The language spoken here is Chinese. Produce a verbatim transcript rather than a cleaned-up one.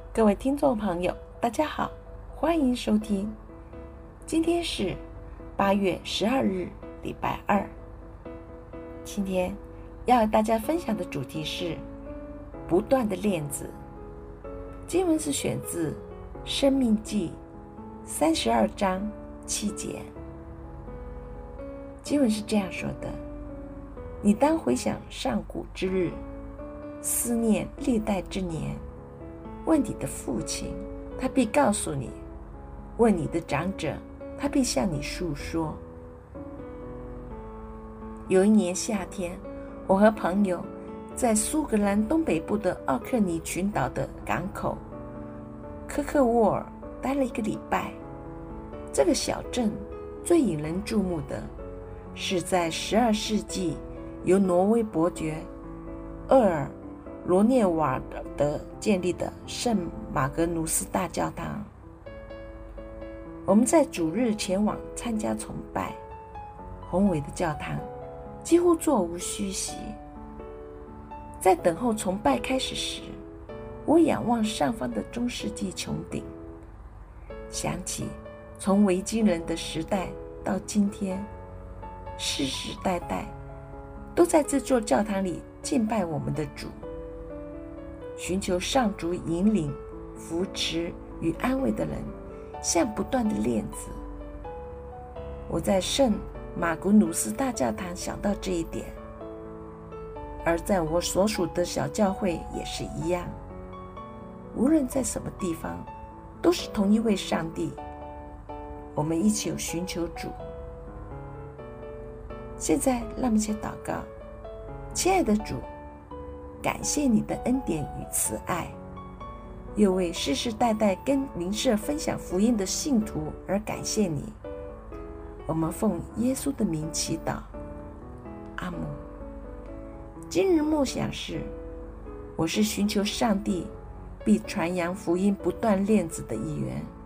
各位听众朋友，大家好，欢迎收听。今天是八月十二日，礼拜二。今天要和大家分享的主题是不断的链子。经文是选自《申命记》三十二章七节。经文是这样说的：你当回想上古之日，思念历代之年。问你的父亲，他必告诉你；问你的长者，他必向你述说。有一年夏天，我和朋友在苏格兰东北部的奥克尼群岛的港口科克沃尔待了一个礼拜。这个小镇最引人注目的是在十二世纪由挪威伯爵厄尔罗涅瓦尔德建立的圣马格努斯大教堂。我们在主日前往参加崇拜，宏伟的教堂几乎座无虚席。在等候崇拜开始时，我仰望上方的中世纪穹顶，想起从维京人的时代到今天，世世代代都在这座教堂里敬拜我们的主，寻求上主引领、扶持与安慰的人，像不断的链子。我在圣马古努斯大教堂想到这一点，而在我所属的小教会也是一样。无论在什么地方，都是同一位上帝，我们一起寻求主。现在让我们一起祷告。亲爱的主，感谢你的恩典与慈爱，又为世世代代跟邻舍分享福音的信徒而感谢你。我们奉耶稣的名祈祷，阿们。今日默想是：我是寻求上帝必传扬福音不断链子的一员。